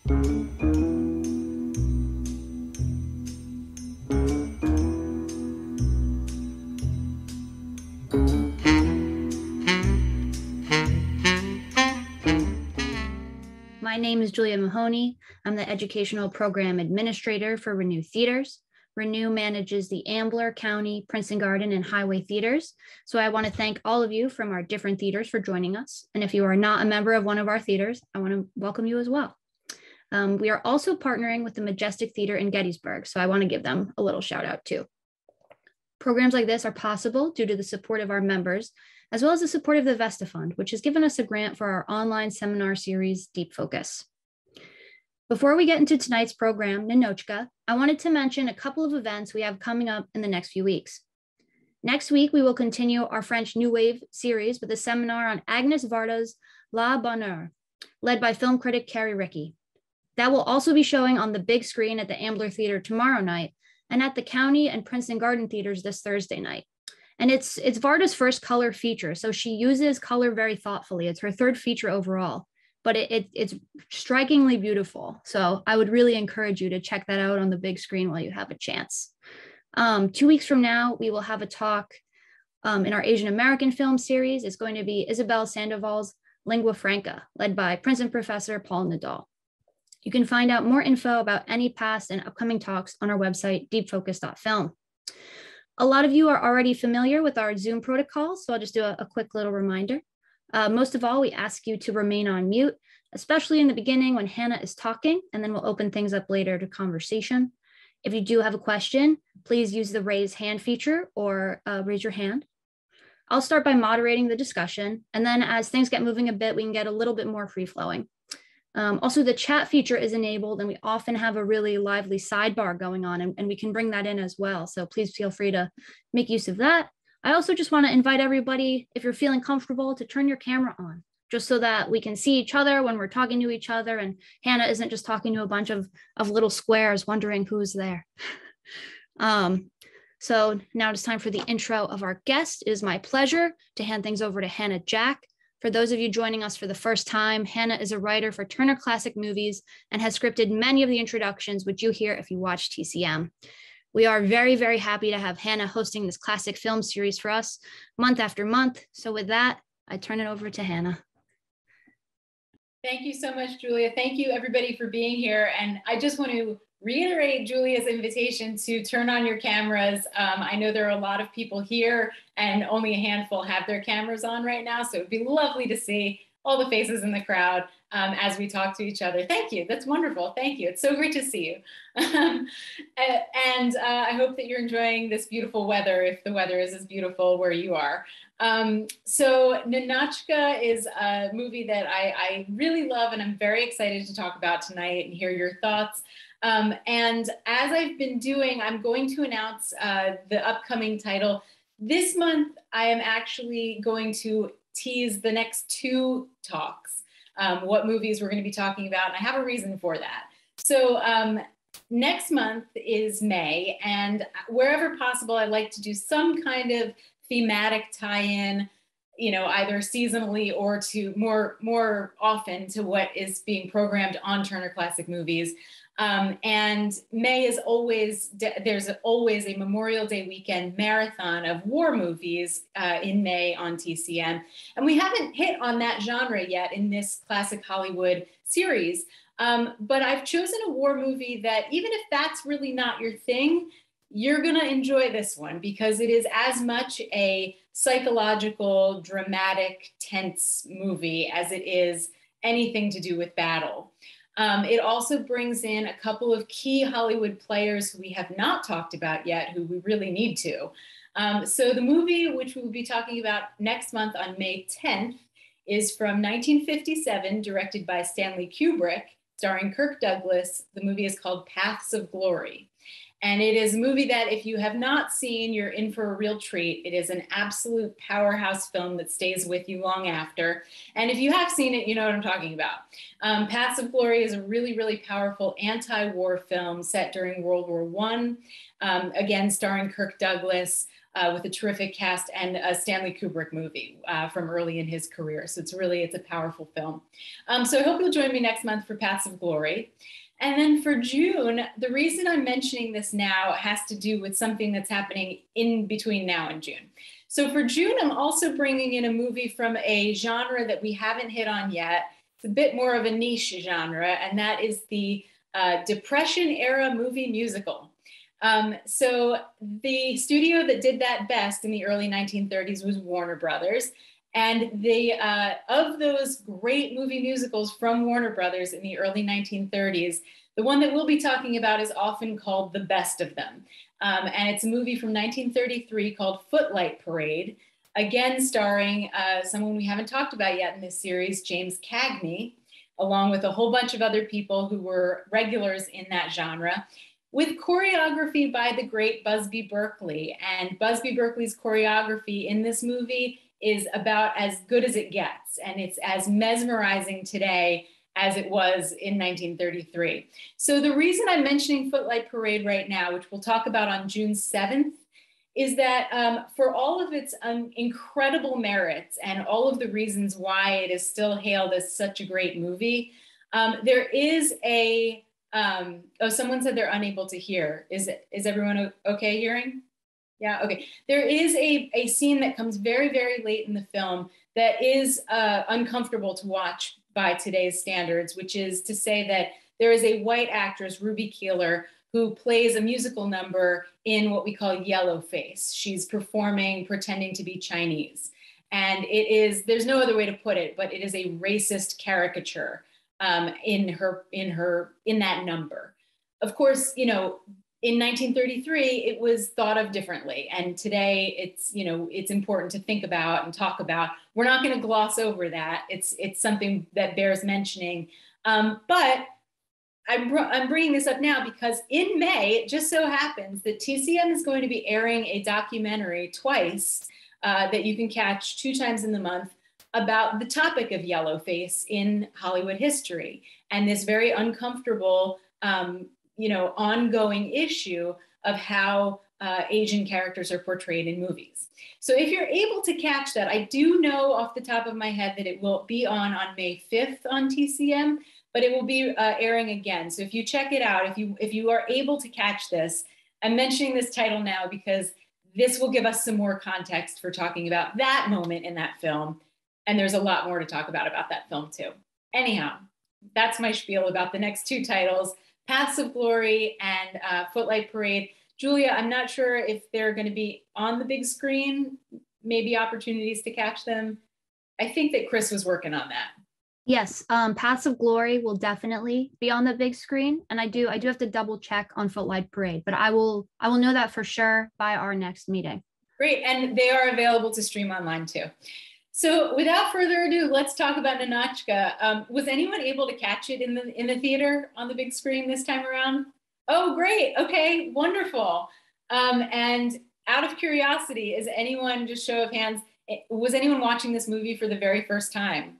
My name is Julia Mahoney. I'm the Educational Program Administrator for Renew Theaters. Renew manages the Ambler County, Princeton Garden, and Highway theaters. So I want to thank all of you from our different theaters for joining us. And if you are not a member of one of our theaters, I want to welcome you as well. We are also partnering with the Majestic Theater in Gettysburg, so I want to give them a little shout out too. Programs like this are possible due to the support of our members, as well as the support of the Vesta Fund, which has given us a grant for our online seminar series, Deep Focus. Before we get into tonight's program, Ninotchka, I wanted to mention a couple of events we have coming up in the next few weeks. Next week, we will continue our French New Wave series with a seminar on Agnes Varda's La Bonne Heure, led by film critic Carrie Rickey. That will also be showing on the big screen at the Ambler Theater tomorrow night and at the County and Princeton Garden Theaters this Thursday night. And it's Varda's first color feature, so she uses color very thoughtfully. It's her third feature overall, but it's strikingly beautiful. So I would really encourage you to check that out on the big screen while you have a chance. 2 weeks from now, we will have a talk in our Asian American film series. It's going to be Isabel Sandoval's Lingua Franca, led by Princeton professor Paul Nadal. You can find out more info about any past and upcoming talks on our website, deepfocus.film. A lot of you are already familiar with our Zoom protocol, so I'll just do a quick little reminder. Most of all, we ask you to remain on mute, especially in the beginning when Hannah is talking, and then we'll open things up later to conversation. If you do have a question, please use the raise hand feature or raise your hand. I'll start by moderating the discussion, and then as things get moving a bit, we can get a little bit more free-flowing. Also, the chat feature is enabled, and we often have a really lively sidebar going on, and we can bring that in as well. So please feel free to make use of that. I also just want to invite everybody, if you're feeling comfortable, to turn your camera on, just so that we can see each other when we're talking to each other, and Hannah isn't just talking to a bunch of little squares wondering who's there. So now it's time for the intro of our guest. It is my pleasure to hand things over to Hannah Jack. For those of you joining us for the first time, Hannah is a writer for Turner Classic Movies and has scripted many of the introductions, which you hear if you watch TCM. We are very, very happy to have Hannah hosting this classic film series for us month after month. So with that, I turn it over to Hannah. Thank you so much, Julia. Thank you, everybody, for being here. And I just want to reiterate Julia's invitation to turn on your cameras. I know there are a lot of people here and only a handful have their cameras on right now. So it'd be lovely to see all the faces in the crowd as we talk to each other. Thank you. That's wonderful. Thank you. It's so great to see you. And I hope that you're enjoying this beautiful weather, if the weather is as beautiful where you are. So Ninotchka is a movie that I really love and I'm very excited to talk about tonight and hear your thoughts. And as I've been doing, I'm going to announce the upcoming title. This month, I am actually going to tease the next two talks, what movies we're going to be talking about, and I have a reason for that. So next month is May, and wherever possible, I'd like to do some kind of thematic tie-in, you know, either seasonally or to more often to what is being programmed on Turner Classic Movies. And May is always, there's always a Memorial Day weekend marathon of war movies in May on TCM. And we haven't hit on that genre yet in this classic Hollywood series. But I've chosen a war movie that even if that's really not your thing, you're going to enjoy this one because it is as much a psychological, dramatic, tense movie as it is anything to do with battle. It also brings in a couple of key Hollywood players who we have not talked about yet, who we really need to. So the movie, which we will be talking about next month on May 10th, is from 1957, directed by Stanley Kubrick, starring Kirk Douglas. The movie is called Paths of Glory. And it is a movie that if you have not seen, you're in for a real treat. It is an absolute powerhouse film that stays with you long after. And if you have seen it, you know what I'm talking about. Paths of Glory is a really, really powerful anti-war film set during World War I, again, starring Kirk Douglas. with a terrific cast and a Stanley Kubrick movie from early in his career. So it's a powerful film. So I hope you'll join me next month for Paths of Glory. And then for June, the reason I'm mentioning this now has to do with something that's happening in between now and June. So for June, I'm also bringing in a movie from a genre that we haven't hit on yet. It's a bit more of a niche genre, and that is the Depression era movie musical. So the studio that did that best in the early 1930s was Warner Brothers. And of those great movie musicals from Warner Brothers in the early 1930s, the one that we'll be talking about is often called the best of them. And it's a movie from 1933 called Footlight Parade, again starring someone we haven't talked about yet in this series, James Cagney, along with a whole bunch of other people who were regulars in that genre, with choreography by the great Busby Berkeley. And Busby Berkeley's choreography in this movie is about as good as it gets. And it's as mesmerizing today as it was in 1933. So the reason I'm mentioning Footlight Parade right now, which we'll talk about on June 7th, is that for all of its incredible merits and all of the reasons why it is still hailed as such a great movie, there is a, oh, someone said they're unable to hear. Is everyone okay hearing? Yeah, okay. There is a scene that comes very, very late in the film that is uncomfortable to watch by today's standards, which is to say that there is a white actress, Ruby Keeler, who plays a musical number in what we call yellowface. She's performing, pretending to be Chinese. And it is, there's no other way to put it, but it is a racist caricature in that number. Of course, you know, in 1933, it was thought of differently. And today it's, you know, it's important to think about and talk about. We're not going to gloss over that. It's something that bears mentioning. But I'm bringing this up now because in May, it just so happens that TCM is going to be airing a documentary twice that you can catch 2 times in the month about the topic of yellowface in Hollywood history and this very uncomfortable, you know, ongoing issue of how Asian characters are portrayed in movies. So if you're able to catch that, I do know off the top of my head that it will be on May 5th on TCM, but it will be airing again. So if you check it out, if you are able to catch this, I'm mentioning this title now because this will give us some more context for talking about that moment in that film. And there's a lot more to talk about that film too. Anyhow, that's my spiel about the next 2 titles, Paths of Glory and Footlight Parade. Julia, I'm not sure if they're going to be on the big screen, maybe opportunities to catch them. I think that Chris was working on that. Yes, Paths of Glory will definitely be on the big screen, and I do have to double check on Footlight Parade, but I will know that for sure by our next meeting. Great, and they are available to stream online too. So without further ado, let's talk about Ninotchka. Was anyone able to catch it in the theater on the big screen this time around? Oh, great. Okay, wonderful. And out of curiosity, is anyone, just show of hands, was anyone watching this movie for the very first time?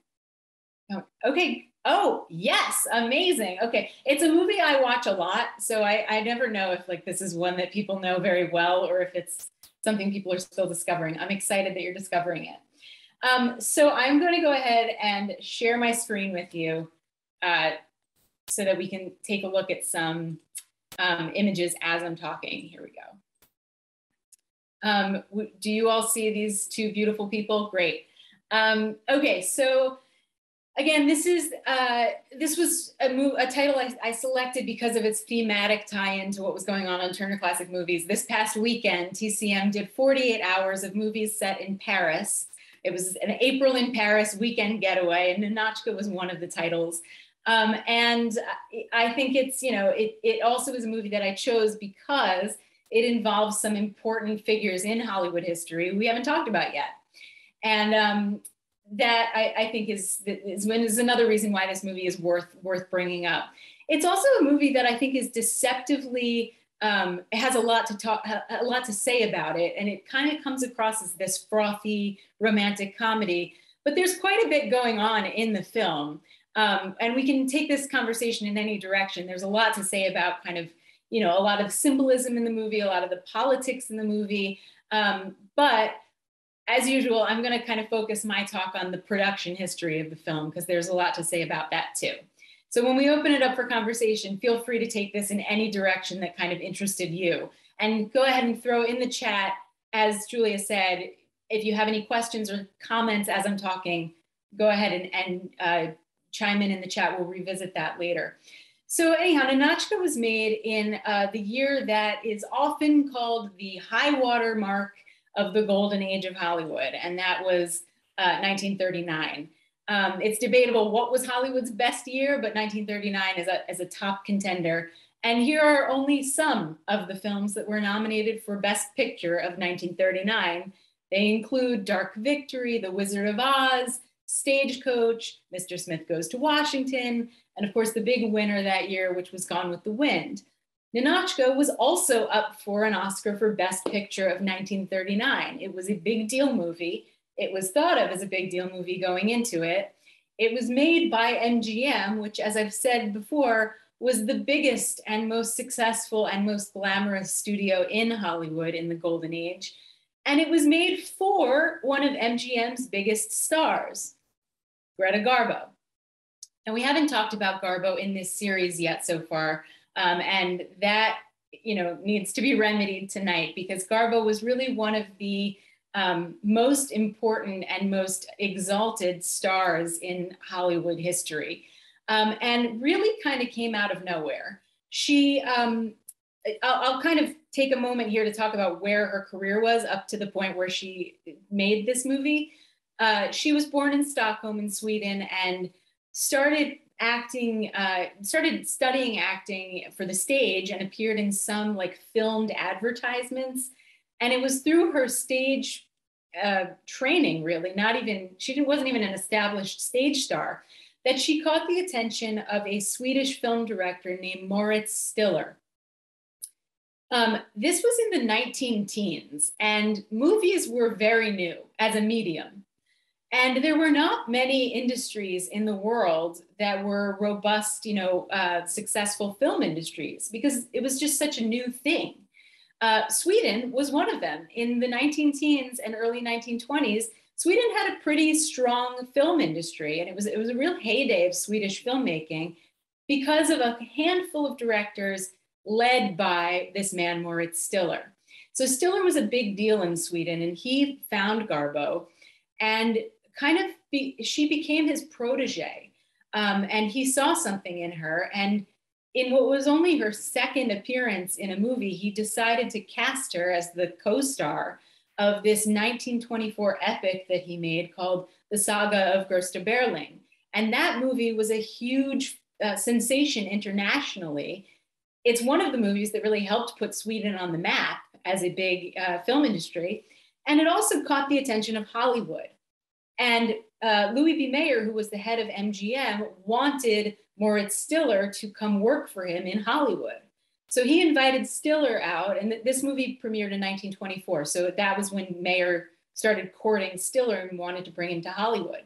Okay. Oh, yes. Amazing. Okay. It's a movie I watch a lot. So I never know if like this is one that people know very well or if it's something people are still discovering. I'm excited that you're discovering it. So I'm going to go ahead and share my screen with you so that we can take a look at some images as I'm talking. Here we go. Do you all see these 2 beautiful people? Great. Okay, so again, this was a title I selected because of its thematic tie-in to what was going on Turner Classic Movies. This past weekend, TCM did 48 hours of movies set in Paris. It was an April in Paris weekend getaway, and Ninotchka was one of the titles. And I think it's, you know, it also is a movie that I chose because it involves some important figures in Hollywood history we haven't talked about yet. And that I think is another reason why this movie is worth bringing up. It's also a movie that I think is deceptively, it has a lot to say about it, and it kind of comes across as this frothy romantic comedy, but there's quite a bit going on in the film. And we can take this conversation in any direction. There's a lot to say about kind of, you know, a lot of symbolism in the movie, a lot of the politics in the movie. But as usual, I'm going to kind of focus my talk on the production history of the film because there's a lot to say about that too. So when we open it up for conversation, feel free to take this in any direction that kind of interested you. And go ahead and throw in the chat, as Julia said, if you have any questions or comments as I'm talking, go ahead and chime in the chat. We'll revisit that later. So anyhow, Ninotchka was made in the year that is often called the high water mark of the golden age of Hollywood, and that was 1939. It's debatable what was Hollywood's best year, but 1939 is a top contender. And here are only some of the films that were nominated for Best Picture of 1939. They include Dark Victory, The Wizard of Oz, Stagecoach, Mr. Smith Goes to Washington, and of course the big winner that year, which was Gone with the Wind. Ninotchka was also up for an Oscar for Best Picture of 1939. It was a big deal movie. It was thought of as a big deal movie going into it. It was made by MGM, which, as I've said before, was the biggest and most successful and most glamorous studio in Hollywood in the golden age. And it was made for one of MGM's biggest stars, Greta Garbo. And we haven't talked about Garbo in this series yet so far. And that, needs to be remedied tonight because Garbo was really one of the most important and most exalted stars in Hollywood history, and really kind of came out of nowhere. I'll kind of take a moment here to talk about where her career was up to the point where she made this movie. She was born in Stockholm in Sweden and started studying acting for the stage and appeared in some filmed advertisements. And it was through her stage training, really, she wasn't even an established stage star, that she caught the attention of a Swedish film director named Moritz Stiller. This was in the 19-teens, and movies were very new as a medium. And there were not many industries in the world that were robust, successful film industries, because it was just such a new thing. Sweden was one of them. In the 19-teens and early 1920s, Sweden had a pretty strong film industry, and it was a real heyday of Swedish filmmaking because of a handful of directors led by this man, Moritz Stiller. So Stiller was a big deal in Sweden, and he found Garbo, and she became his protege. And he saw something in her, and in what was only her second appearance in a movie, he decided to cast her as the co-star of this 1924 epic that he made called The Saga of Gösta Berling. And that movie was a huge sensation internationally. It's one of the movies that really helped put Sweden on the map as a big film industry. And it also caught the attention of Hollywood. And Louis B. Mayer, who was the head of MGM, wanted Moritz Stiller to come work for him in Hollywood. So he invited Stiller out, and this movie premiered in 1924. So that was when Mayer started courting Stiller and wanted to bring him to Hollywood.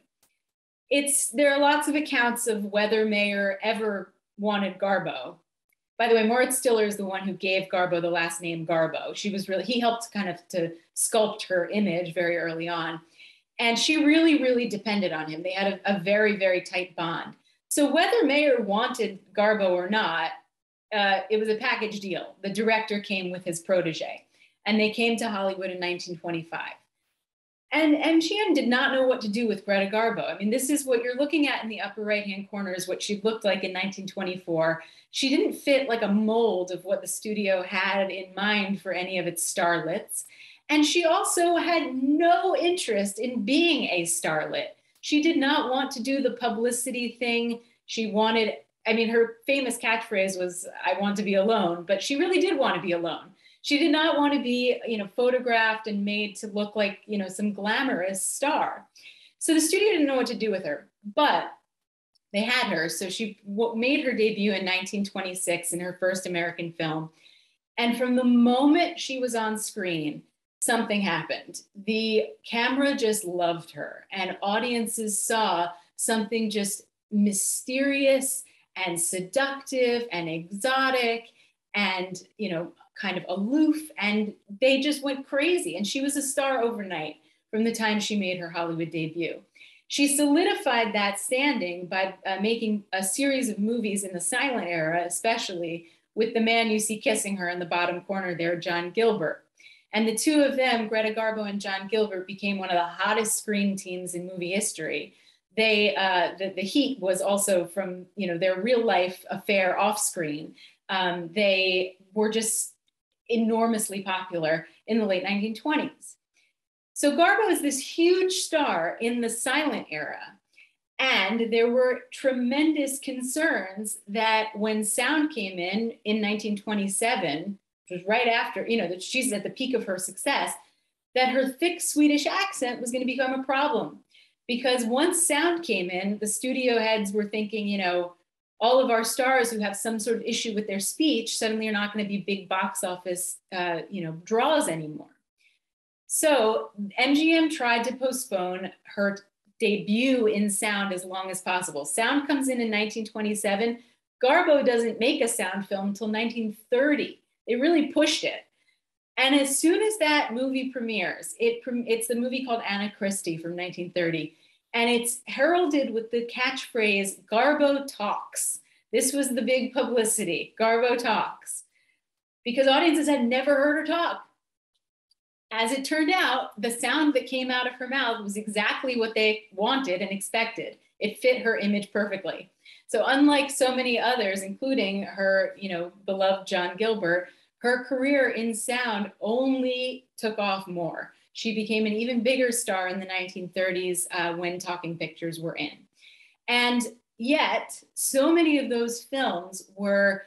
There are lots of accounts of whether Mayer ever wanted Garbo. By the way, Moritz Stiller is the one who gave Garbo the last name Garbo. He helped kind of to sculpt her image very early on. And she really, really depended on him. They had a very, very tight bond. So whether Mayer wanted Garbo or not, it was a package deal. The director came with his protege, and they came to Hollywood in 1925. And MGM did not know what to do with Greta Garbo. I mean, this is what you're looking at in the upper right-hand corner is what she looked like in 1924. She didn't fit like a mold of what the studio had in mind for any of its starlets. And she also had no interest in being a starlet. She did not want to do the publicity thing. Her famous catchphrase was, "I want to be alone," but she really did want to be alone. She did not want to be, photographed and made to look like, some glamorous star. So the studio didn't know what to do with her, but they had her. So she made her debut in 1926 in her first American film. And from the moment she was on screen, something happened. The camera just loved her, and audiences saw something just mysterious and seductive and exotic and, kind of aloof, and they just went crazy. And she was a star overnight from the time she made her Hollywood debut. She solidified that standing by making a series of movies in the silent era, especially with the man you see kissing her in the bottom corner there, John Gilbert. And the two of them, Greta Garbo and John Gilbert, became one of the hottest screen teams in movie history. They, the heat was also from, their real life affair off screen. They were just enormously popular in the late 1920s. So Garbo is this huge star in the silent era. And there were tremendous concerns that when sound came in 1927, which was right after, that she's at the peak of her success, that her thick Swedish accent was going to become a problem. Because once sound came in, the studio heads were thinking, all of our stars who have some sort of issue with their speech suddenly are not going to be big box office, draws anymore. So MGM tried to postpone her debut in sound as long as possible. Sound comes in 1927. Garbo doesn't make a sound film until 1930. They really pushed it. And as soon as that movie premieres, it's the movie called Anna Christie from 1930. And it's heralded with the catchphrase, Garbo talks. This was the big publicity, Garbo talks. Because audiences had never heard her talk. As it turned out, the sound that came out of her mouth was exactly what they wanted and expected. It fit her image perfectly. So unlike so many others, including her, beloved John Gilbert, her career in sound only took off more. She became an even bigger star in the 1930s when talking pictures were in. And yet, so many of those films were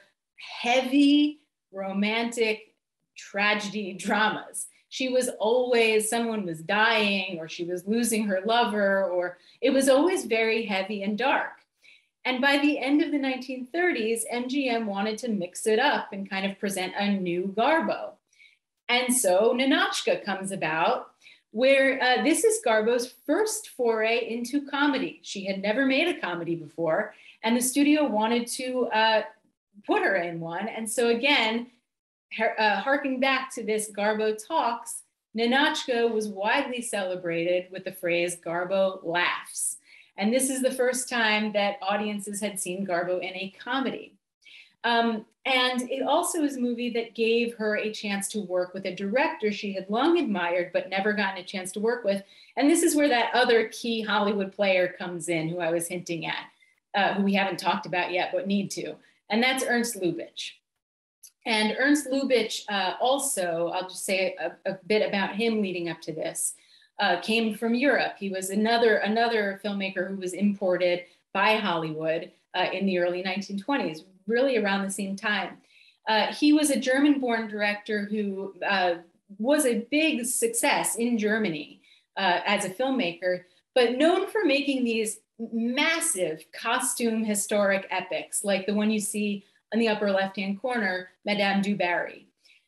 heavy, romantic tragedy dramas. She was always, someone was dying, or she was losing her lover, or it was always very heavy and dark. And by the end of the 1930s, MGM wanted to mix it up and kind of present a new Garbo. And so Ninotchka comes about, where this is Garbo's first foray into comedy. She had never made a comedy before, and the studio wanted to put her in one. And so again, harking back to this Garbo talks, Ninotchka was widely celebrated with the phrase Garbo laughs. And this is the first time that audiences had seen Garbo in a comedy. And it also is a movie that gave her a chance to work with a director she had long admired, but never gotten a chance to work with. And this is where that other key Hollywood player comes in, who I was hinting at, who we haven't talked about yet, but need to. And that's Ernst Lubitsch. And Ernst Lubitsch also, I'll just say a bit about him leading up to this, came from Europe. He was another filmmaker who was imported by Hollywood in the early 1920s, really around the same time. He was a German-born director who was a big success in Germany as a filmmaker, but known for making these massive costume historic epics, like the one you see in the upper left-hand corner, Madame du Barry.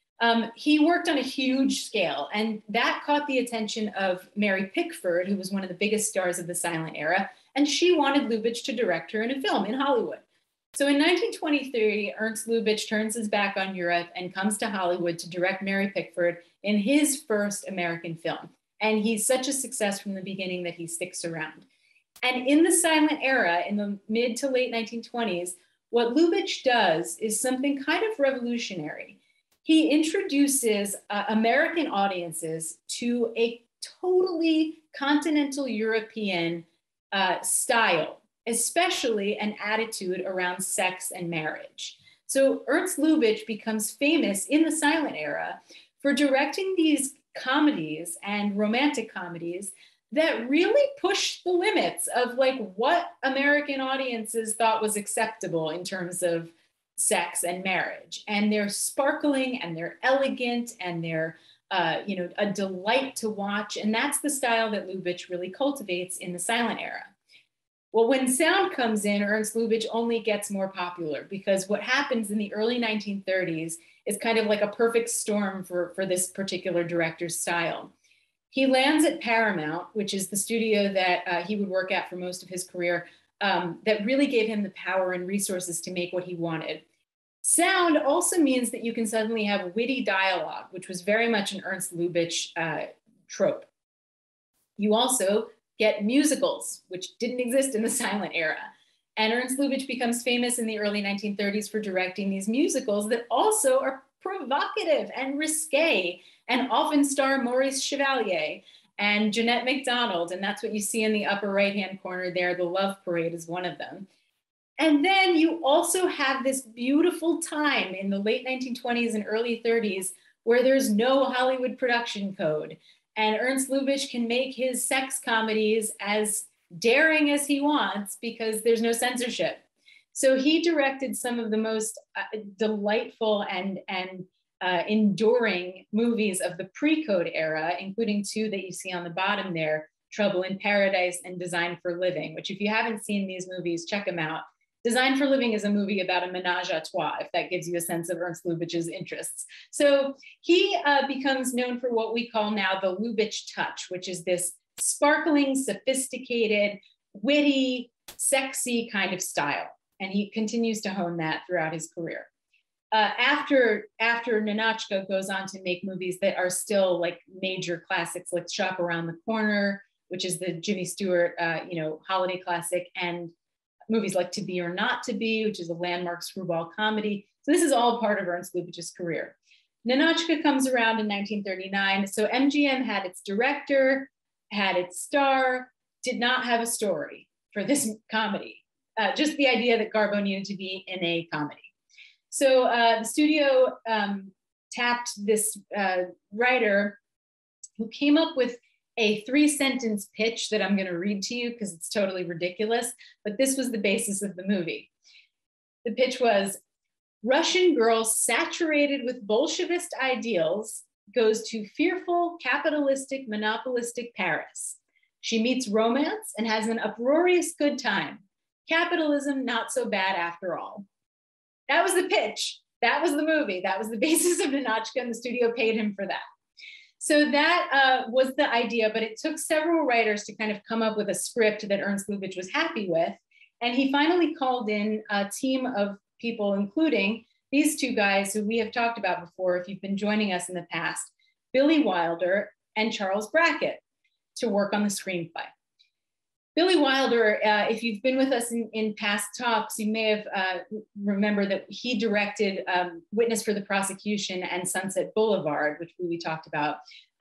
He worked on a huge scale, and that caught the attention of Mary Pickford, who was one of the biggest stars of the silent era, and she wanted Lubitsch to direct her in a film in Hollywood. So in 1923, Ernst Lubitsch turns his back on Europe and comes to Hollywood to direct Mary Pickford in his first American film. And he's such a success from the beginning that he sticks around. And in the silent era, in the mid to late 1920s, what Lubitsch does is something kind of revolutionary. He introduces American audiences to a totally continental European style, especially an attitude around sex and marriage. So Ernst Lubitsch becomes famous in the silent era for directing these comedies and romantic comedies that really pushed the limits of like what American audiences thought was acceptable in terms of sex and marriage. And they're sparkling and they're elegant and they're a delight to watch. And that's the style that Lubitsch really cultivates in the silent era. Well, when sound comes in, Ernst Lubitsch only gets more popular, because what happens in the early 1930s is kind of like a perfect storm for this particular director's style. He lands at Paramount, which is the studio that he would work at for most of his career, that really gave him the power and resources to make what he wanted. Sound also means that you can suddenly have witty dialogue, which was very much an Ernst Lubitsch trope. You also get musicals, which didn't exist in the silent era. And Ernst Lubitsch becomes famous in the early 1930s for directing these musicals that also are provocative and risque and often star Maurice Chevalier and Jeanette MacDonald. And that's what you see in the upper right-hand corner there. The Love Parade is one of them. And then you also have this beautiful time in the late 1920s and early 30s where there's no Hollywood production code. And Ernst Lubitsch can make his sex comedies as daring as he wants because there's no censorship. So he directed some of the most delightful and enduring movies of the pre-code era, including two that you see on the bottom there, Trouble in Paradise and Design for Living, which if you haven't seen these movies, check them out. Design for Living is a movie about a menage a trois, if that gives you a sense of Ernst Lubitsch's interests. So he becomes known for what we call now the Lubitsch touch, which is this sparkling, sophisticated, witty, sexy kind of style. And he continues to hone that throughout his career. After Ninotchka goes on to make movies that are still like major classics, like Shop Around the Corner, which is the Jimmy Stewart, holiday classic, and movies like To Be or Not to Be, which is a landmark screwball comedy. So this is all part of Ernst Lubitsch's career. Ninotchka comes around in 1939. So MGM had its director, had its star, did not have a story for this comedy. Just the idea that Garbo needed to be in a comedy. So the studio tapped this writer who came up with a 3-sentence pitch that I'm going to read to you because it's totally ridiculous, but this was the basis of the movie. The pitch was, Russian girl saturated with Bolshevist ideals goes to fearful, capitalistic, monopolistic Paris. She meets romance and has an uproarious good time. Capitalism not so bad after all. That was the pitch. That was the movie. That was the basis of Ninotchka, and the studio paid him for that. So that was the idea, but it took several writers to kind of come up with a script that Ernst Lubitsch was happy with. And he finally called in a team of people, including these two guys who we have talked about before, if you've been joining us in the past, Billy Wilder and Charles Brackett, to work on the screenplay. Billy Wilder, if you've been with us in past talks, you may have remembered that he directed Witness for the Prosecution and Sunset Boulevard, which we talked about,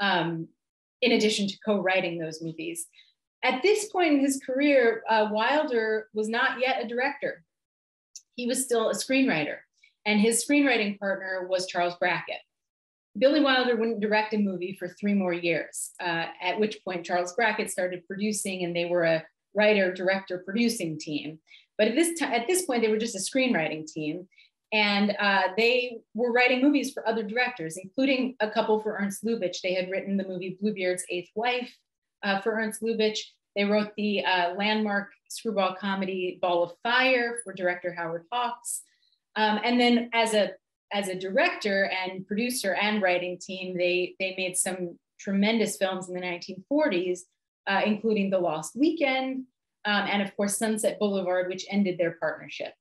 in addition to co-writing those movies. At this point in his career, Wilder was not yet a director. He was still a screenwriter, and his screenwriting partner was Charles Brackett. Billy Wilder wouldn't direct a movie for 3 more years, at which point Charles Brackett started producing, and they were a writer, director, producing team. But at this point, they were just a screenwriting team. And they were writing movies for other directors, including a couple for Ernst Lubitsch. They had written the movie Bluebeard's Eighth Wife for Ernst Lubitsch. They wrote the landmark screwball comedy Ball of Fire for director Howard Hawks. And then as a director and producer and writing team, they made some tremendous films in the 1940s, including The Lost Weekend, and of course, Sunset Boulevard, which ended their partnership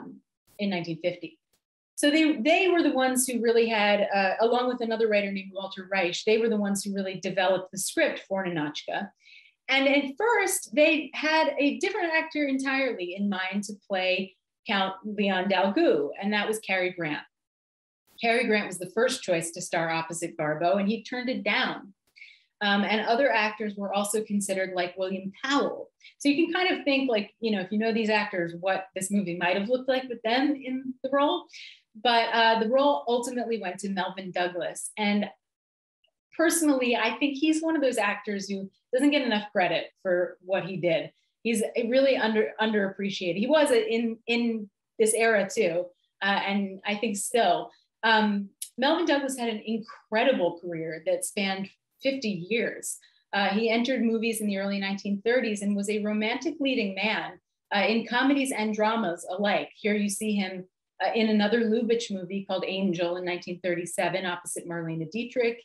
in 1950. So they were the ones who really had, along with another writer named Walter Reich, they were the ones who really developed the script for Ninotchka. And at first, they had a different actor entirely in mind to play Count Leon Dalgou, and that was Cary Grant. Cary Grant was the first choice to star opposite Garbo, and he turned it down. And other actors were also considered, like William Powell. So you can kind of think, like, if you know these actors, what this movie might have looked like with them in the role. But the role ultimately went to Melvyn Douglas. And personally, I think he's one of those actors who doesn't get enough credit for what he did. He's really underappreciated. He was in this era too, and I think still. Melvyn Douglas had an incredible career that spanned 50 years. He entered movies in the early 1930s and was a romantic leading man in comedies and dramas alike. Here you see him in another Lubitsch movie called Angel in 1937, opposite Marlene Dietrich.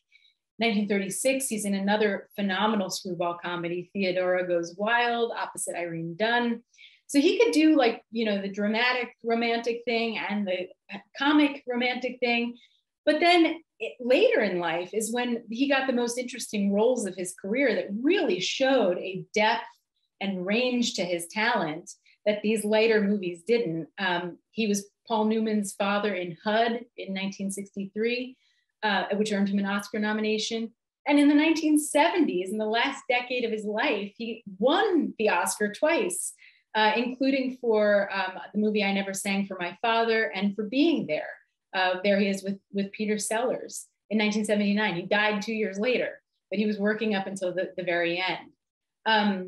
1936, he's in another phenomenal screwball comedy, Theodora Goes Wild, opposite Irene Dunne. So he could do like, you know, the dramatic romantic thing and the comic romantic thing. But then later in life is when he got the most interesting roles of his career that really showed a depth and range to his talent that these later movies didn't. He was Paul Newman's father in HUD in 1963, which earned him an Oscar nomination. And in the 1970s, in the last decade of his life, he won the Oscar twice, including for the movie I Never Sang for My Father and for Being There. There he is with Peter Sellers in 1979. He died 2 years later, but he was working up until the very end.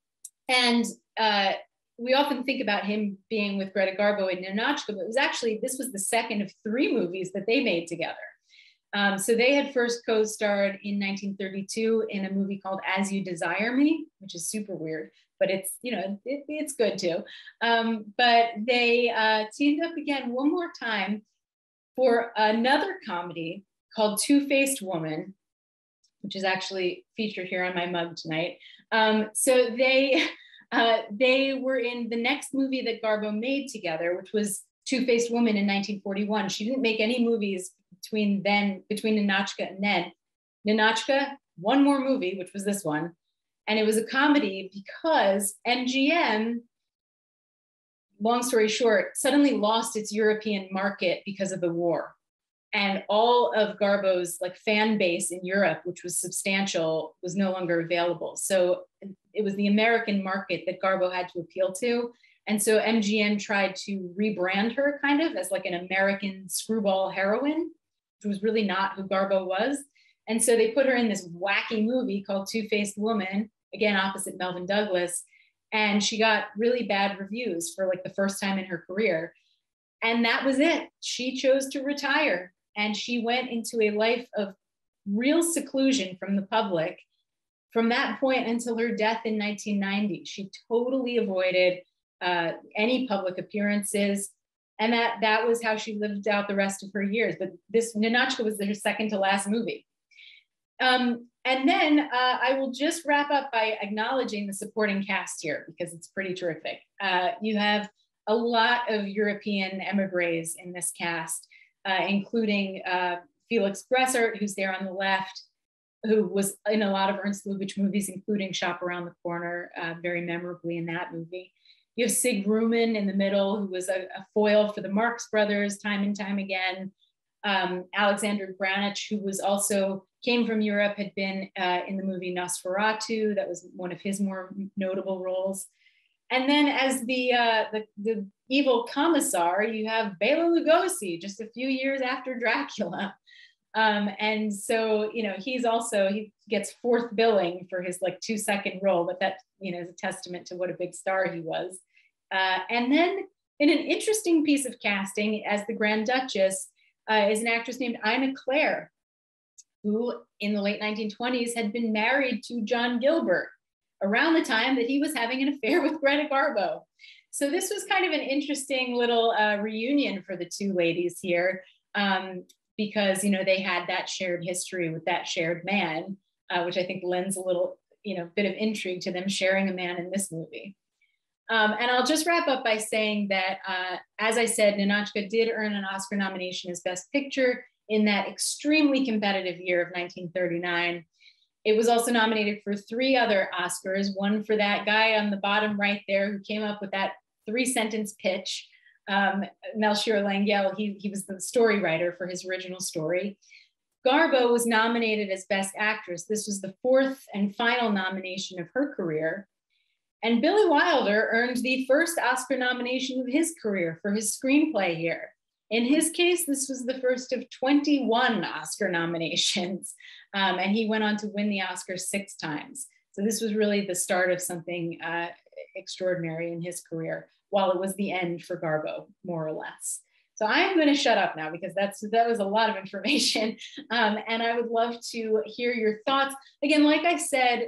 We often think about him being with Greta Garbo in Ninotchka, but it was actually, this was the second of 3 movies that they made together. So they had first co-starred in 1932 in a movie called As You Desire Me, which is super weird, but it's, you know, it's good too. But they teamed up again one more time for another comedy called Two-Faced Woman, which is actually featured here on my mug tonight. So they were in the next movie that Garbo made together, which was Two-Faced Woman in 1941. She didn't make any movies between Ninotchka and then. Ninotchka, one more movie, which was this one. And it was a comedy because MGM, long story short, suddenly lost its European market because of the war. And all of Garbo's like fan base in Europe, which was substantial, was no longer available. So it was the American market that Garbo had to appeal to. And so MGM tried to rebrand her kind of as like an American screwball heroine, which was really not who Garbo was. And so they put her in this wacky movie called Two-Faced Woman, again, opposite Melvyn Douglas. And she got really bad reviews for like the first time in her career. And that was it. She chose to retire. And she went into a life of real seclusion from the public from that point until her death in 1990. She totally avoided any public appearances. And that was how she lived out the rest of her years. But this Ninotchka was her second to last movie. And then I will just wrap up by acknowledging the supporting cast here because it's pretty terrific. You have a lot of European emigres in this cast, including Felix Bressart, who's there on the left, who was in a lot of Ernst Lubitsch movies, including Shop Around the Corner, very memorably in that movie. You have Sig Rumen in the middle, who was a foil for the Marx Brothers time and time again. Alexander Granich, who was also came from Europe, had been in the movie Nosferatu. That was one of his more notable roles. And then as the evil commissar, you have Bela Lugosi, just a few years after Dracula. And so, you know, he gets 4th billing for his like 2-second role, but that, you know, is a testament to what a big star he was. And then in an interesting piece of casting as the Grand Duchess is an actress named Ina Claire, who in the late 1920s had been married to John Gilbert around the time that he was having an affair with Greta Garbo. So this was kind of an interesting little reunion for the two ladies here. Because, you know, they had that shared history with that shared man, which I think lends a little, you know, bit of intrigue to them sharing a man in this movie. And I'll just wrap up by saying that, as I said, Ninotchka did earn an Oscar nomination as Best Picture in that extremely competitive year of 1939. It was also nominated for 3 other Oscars, one for that guy on the bottom right there who came up with that 3-sentence pitch. Melchior Langell, he was the story writer for his original story. Garbo was nominated as Best Actress. This was the 4th and final nomination of her career. And Billy Wilder earned the first Oscar nomination of his career for his screenplay here. In his case, this was the first of 21 Oscar nominations. And he went on to win the Oscar 6 times. So this was really the start of something extraordinary in his career, while it was the end for Garbo, more or less. So I'm going to shut up now because that was a lot of information. And I would love to hear your thoughts. Again, like I said,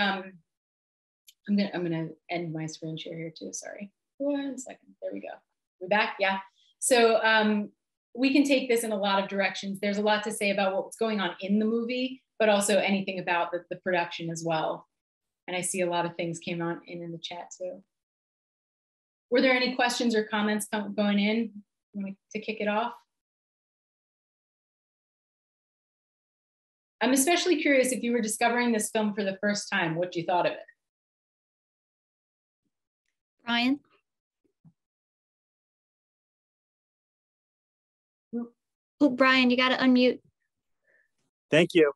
I'm gonna end my screen share here too, sorry. 1 second, there we go. We're back, yeah. So we can take this in a lot of directions. There's a lot to say about what's going on in the movie, but also anything about the production as well. And I see a lot of things came on in the chat too. Were there any questions or comments going in? You want to kick it off? I'm especially curious if you were discovering this film for the first time, what you thought of it. Brian? Oh, Brian, you got to unmute. Thank you.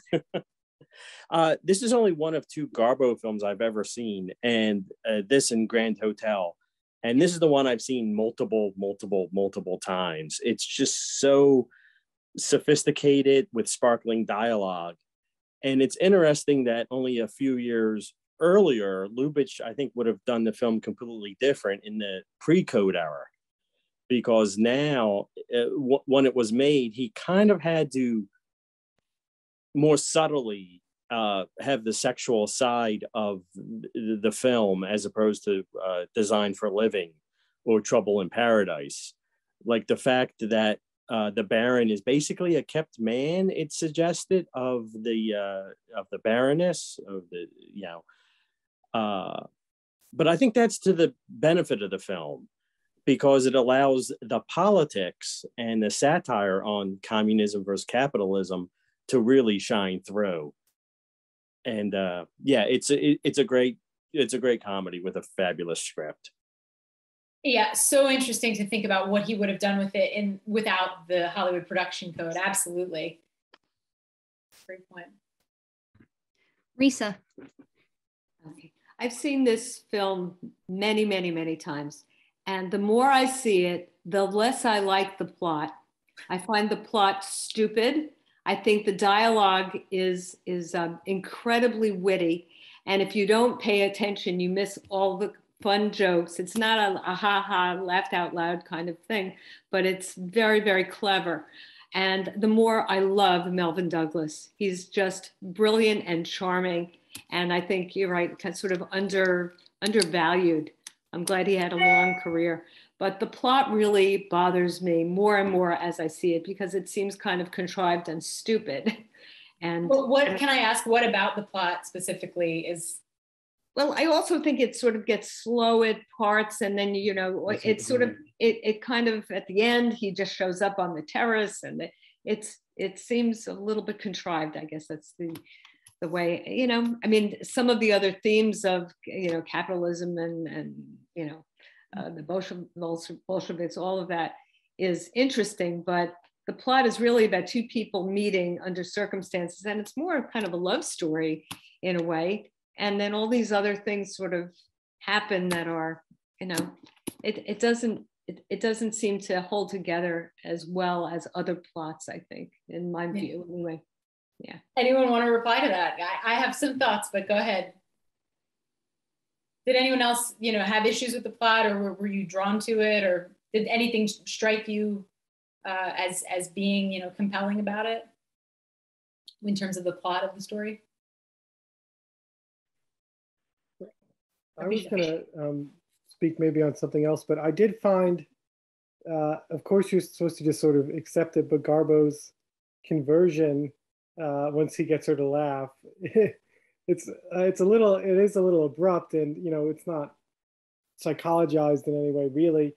This is only one of 2 Garbo films I've ever seen, and this and Grand Hotel. And this is the one I've seen multiple times. It's just so sophisticated with sparkling dialogue. And it's interesting that only a few years earlier, Lubitsch, I think, would have done the film completely different in the pre-Code era. Because now, when it was made, he kind of had to more subtly have the sexual side of the film as opposed to Designed for Living or Trouble in Paradise. Like the fact that the Baron is basically a kept man, it's suggested, of the Baroness, of the, you know. But I think that's to the benefit of the film, because it allows the politics and the satire on communism versus capitalism to really shine through. And yeah, it's a great comedy with a fabulous script. Yeah, so interesting to think about what he would have done with it without the Hollywood production code. Absolutely. Great point. Risa? Okay. I've seen this film many, many, many times. And the more I see it, the less I like the plot. I find the plot stupid. I think the dialogue is incredibly witty. And if you don't pay attention, you miss all the fun jokes. It's not a ha-ha, laughed out loud kind of thing, but it's very, very clever. And the more I love Melvyn Douglas, he's just brilliant and charming. And I think you're right, kind of sort of undervalued. I'm glad he had a long career. But the plot really bothers me more and more as I see it, because it seems kind of contrived and stupid. And well, what can I ask? What about the plot specifically is? Well, I also think it sort of gets slow at parts, and then, you know, it's sort of, it kind of, at the end, he just shows up on the terrace, and it seems a little bit contrived. I guess that's the way, you know, I mean, some of the other themes of, you know, capitalism and you know, the Bolsheviks, all of that is interesting, but the plot is really about 2 people meeting under circumstances, and it's more kind of a love story in a way. And then all these other things sort of happen that are, you know, it doesn't seem to hold together as well as other plots, I think, in my view anyway. Yeah. Anyone want to reply to that? I have some thoughts, but go ahead. Did anyone else, you know, have issues with the plot, or were you drawn to it, or did anything strike you as being, you know, compelling about it in terms of the plot of the story? I was going to speak maybe on something else, but I did find, of course, you're supposed to just sort of accept it, but Garbo's conversion, once he gets her to laugh, it is a little abrupt, and, you know, it's not psychologized in any way, really.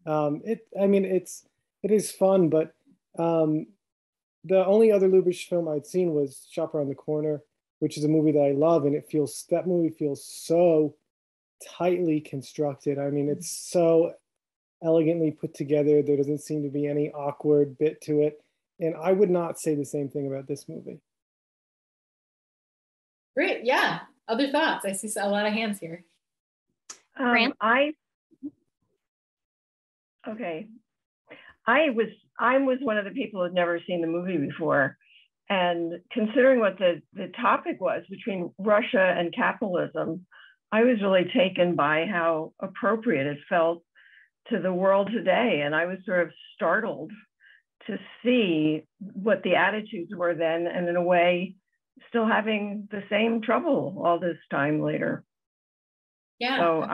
It is fun, but the only other Lubitsch film I'd seen was Shop Around the Corner, which is a movie that I love, and that movie feels so tightly constructed. I mean, it's so elegantly put together. There doesn't seem to be any awkward bit to it. And I would not say the same thing about this movie. Great. Yeah. Other thoughts? I see a lot of hands here. I was one of the people who had never seen the movie before. And considering what the topic was between Russia and capitalism, I was really taken by how appropriate it felt to the world today. And I was sort of startled to see what the attitudes were then, and in a way, still having the same trouble all this time later. Yeah. So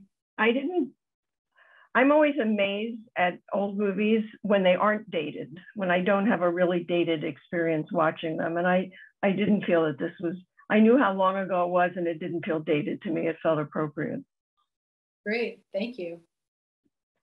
I'm always amazed at old movies when they aren't dated, when I don't have a really dated experience watching them. And I didn't feel that this was, I knew how long ago it was, and it didn't feel dated to me. It felt appropriate. Great, thank you.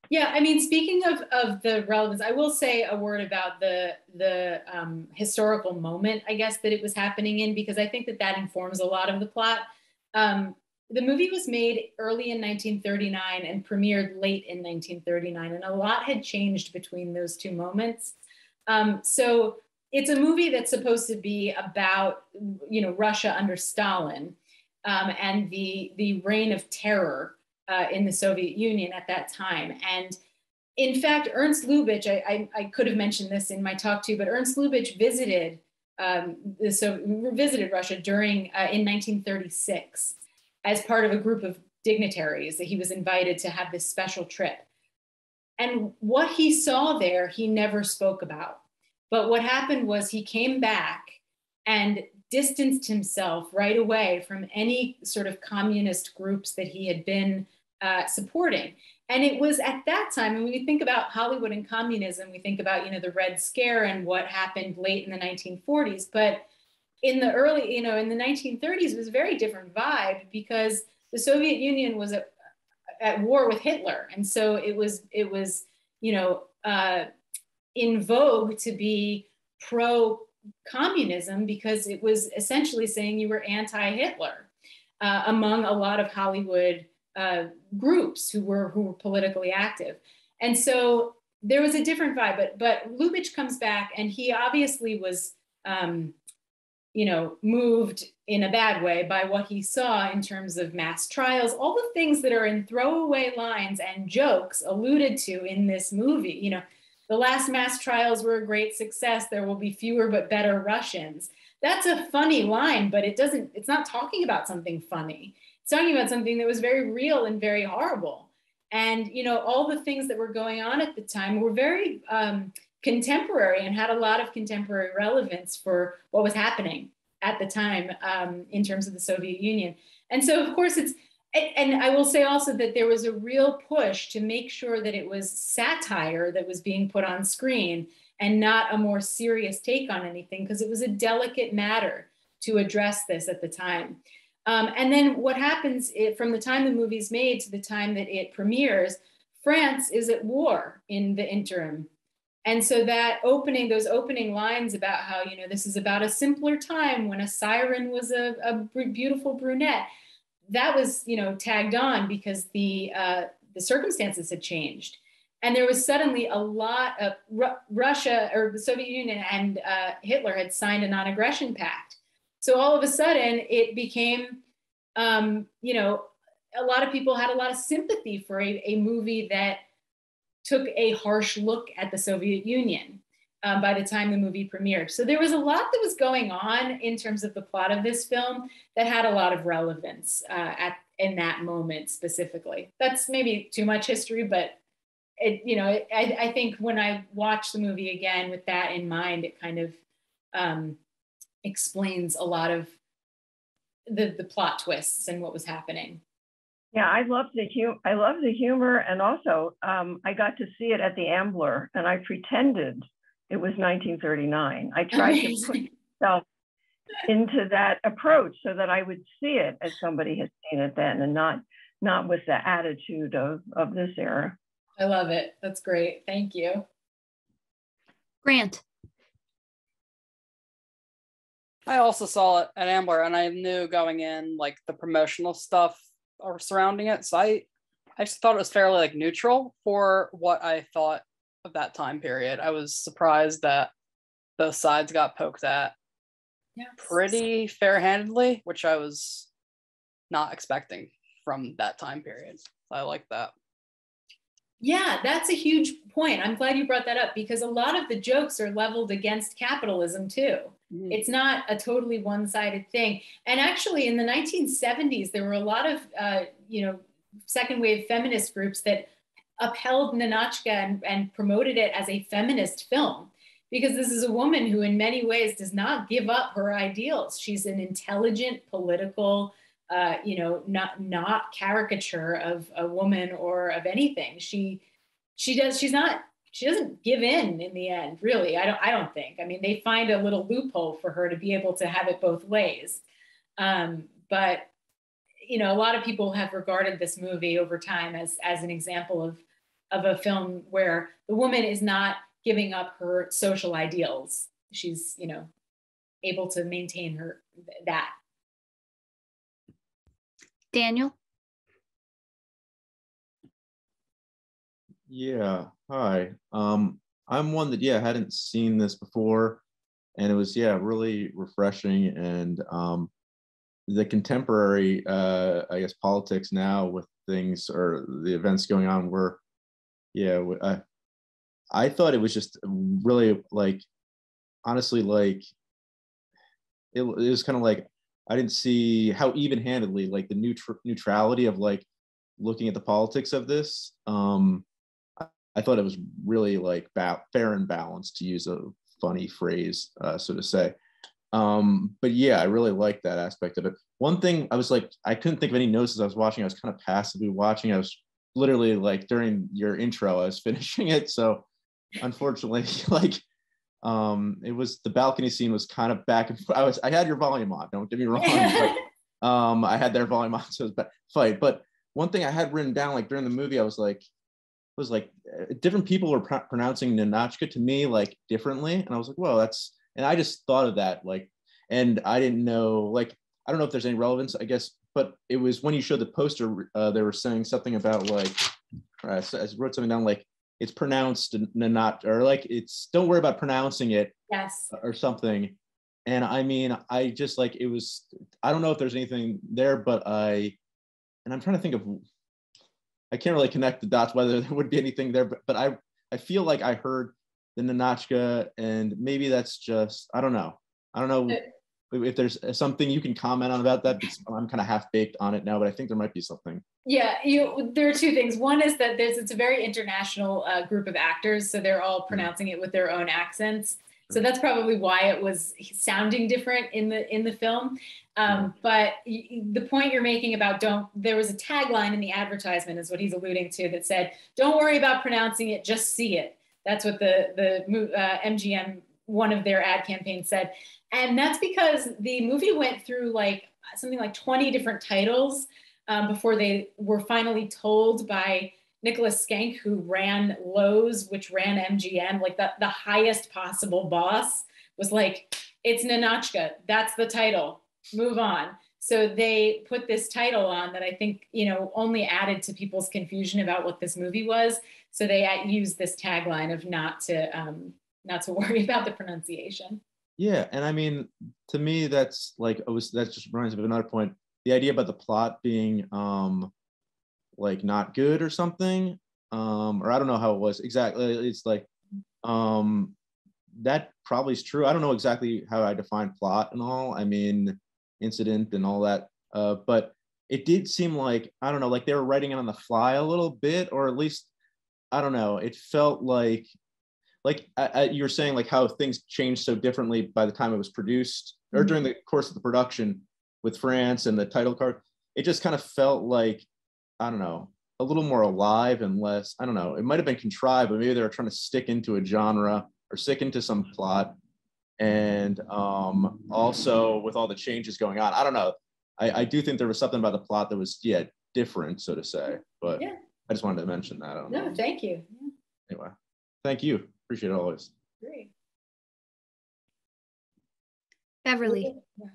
Yeah, I mean, speaking of the relevance, I will say a word about the historical moment, I guess, that it was happening in, because I think that that informs a lot of the plot. Um, the movie was made early in 1939 and premiered late in 1939, and a lot had changed between those two moments. So it's a movie that's supposed to be about, Russia under Stalin, and the reign of terror in the Soviet Union at that time. And in fact, Ernst Lubitsch, I could have mentioned this in my talk too, but Ernst Lubitsch visited visited Russia during in 1936 as part of a group of dignitaries that he was invited to have this special trip. And what he saw there, he never spoke about. But what happened was he came back and distanced himself right away from any sort of communist groups that he had been supporting. And it was at that time, and when we think about Hollywood and communism, we think about, the Red Scare and what happened late in the 1940s. But in the early, in the 1930s, it was a very different vibe because the Soviet Union was at war with Hitler. And so it was in vogue to be pro-communism because it was essentially saying you were anti-Hitler among a lot of Hollywood groups who were politically active. And so there was a different vibe, but Lubitsch comes back and he obviously was, moved in a bad way by what he saw in terms of mass trials, all the things that are in throwaway lines and jokes alluded to in this movie. The last mass trials were a great success. There will be fewer but better Russians. That's a funny line, but it's not talking about something funny. It's talking about something that was very real and very horrible. And, all the things that were going on at the time were very contemporary and had a lot of contemporary relevance for what was happening at the time in terms of the Soviet Union. And so, of course, and I will say also that there was a real push to make sure that it was satire that was being put on screen and not a more serious take on anything, because it was a delicate matter to address this at the time. And then what happens from the time the movie's made to the time that it premieres, France is at war in the interim. And so those opening lines about how, this is about a simpler time when a siren was a beautiful brunette, that was, tagged on because the circumstances had changed. And there was suddenly a lot of Russia or the Soviet Union and Hitler had signed a non-aggression pact. So all of a sudden it became, a lot of people had a lot of sympathy for a movie that took a harsh look at the Soviet Union by the time the movie premiered. So there was a lot that was going on in terms of the plot of this film that had a lot of relevance in that moment specifically. That's maybe too much history, but I think when I watch the movie again with that in mind, it kind of explains a lot of the plot twists and what was happening. Yeah, I love the humor, and also I got to see it at the Ambler, and I pretended it was 1939. I tried to put myself into that approach so that I would see it as somebody had seen it then, and not with the attitude of this era. I love it. That's great. Thank you. Grant. I also saw it at Ambler, and I knew going in like the promotional stuff surrounding it. So I just thought it was fairly like neutral for what I thought of that time period. I was surprised that both sides got poked at pretty fair-handedly, which I was not expecting from that time period. I like that. Yeah, that's a huge point. I'm glad you brought that up because a lot of the jokes are leveled against capitalism too. Mm. It's not a totally one-sided thing. And actually in the 1970s, there were a lot of, second wave feminist groups that upheld Ninotchka and promoted it as a feminist film, because this is a woman who in many ways does not give up her ideals. She's an intelligent, political, not caricature of a woman or of anything. She doesn't give in the end, really. I don't think. I mean, they find a little loophole for her to be able to have it both ways. But a lot of people have regarded this movie over time as an example of of a film where the woman is not giving up her social ideals. She's, you know, able to maintain her that. Daniel? Yeah, hi. I'm one that, yeah, hadn't seen this before, and it was, yeah, really refreshing. And the contemporary, I guess, politics now with things or the events going on were, yeah, I thought it was just really, like, honestly, like, it was kind of like, I didn't see how even-handedly, like, the neutrality of, like, looking at the politics of this. I thought it was really, like, fair and balanced, to use a funny phrase, so to say. But yeah, I really liked that aspect of it. One thing I was like, I couldn't think of any notes as I was watching. I was kind of passively watching. I was literally, like, during your intro, I was finishing it. So unfortunately, like, it was, the balcony scene was kind of back and forth. I had your volume on, don't get me wrong, but I had their volume on, so it was fight. But one thing I had written down, like, during the movie, I was like, different people were pronouncing Ninotchka to me, like, differently, and I was like, well, that's, and I just thought of that, like, and I didn't know, like, I don't know if there's any relevance, I guess, but it was when you showed the poster, they were saying something about, like, I wrote something down, like, it's pronounced Ninot, or like, it's, don't worry about pronouncing it, Yes, or something. And I mean, I just, like, it was, I don't know if there's anything there, but and I'm trying to think of, I can't really connect the dots whether there would be anything there, but I feel like I heard the Ninotchka, and maybe that's just, I don't know if there's something you can comment on about that, because I'm kind of half baked on it now, but I think there might be something. yeah, there are two things. One is that it's a very international group of actors, so they're all pronouncing it with their own accents. So that's probably why it was sounding different in the film. But the point you're making about there was a tagline in the advertisement, is what he's alluding to, that said, "Don't worry about pronouncing it, just see it." That's what the MGM, one of their ad campaigns, said. And that's because the movie went through, like, something like 20 different titles before they were finally told by Nicholas Skank, who ran Lowe's, which ran MGM, like the highest possible boss, was like, "It's Ninotchka, that's the title, move on." So they put this title on that I think, you know, only added to people's confusion about what this movie was. So they used this tagline of not to worry about the pronunciation. Yeah, and I mean, to me, that's like, that just reminds me of another point. The idea about the plot being like, not good or something, or I don't know how it was exactly. It's like, that probably is true. I don't know exactly how I define plot and all. I mean, incident and all that, but it did seem like, I don't know, like they were writing it on the fly a little bit, or at least, I don't know, it felt like you were saying, like, how things changed so differently by the time it was produced, or during the course of the production with France and the title card. It just kind of felt like, I don't know, a little more alive and less, I don't know, it might have been contrived, but maybe they were trying to stick into a genre or stick into some plot. And also with all the changes going on, I don't know, I do think there was something about the plot that was, yeah, different, so to say. But yeah, I just wanted to mention that. I don't know. Thank you. Anyway, thank you. Appreciate it always. Great. Beverly.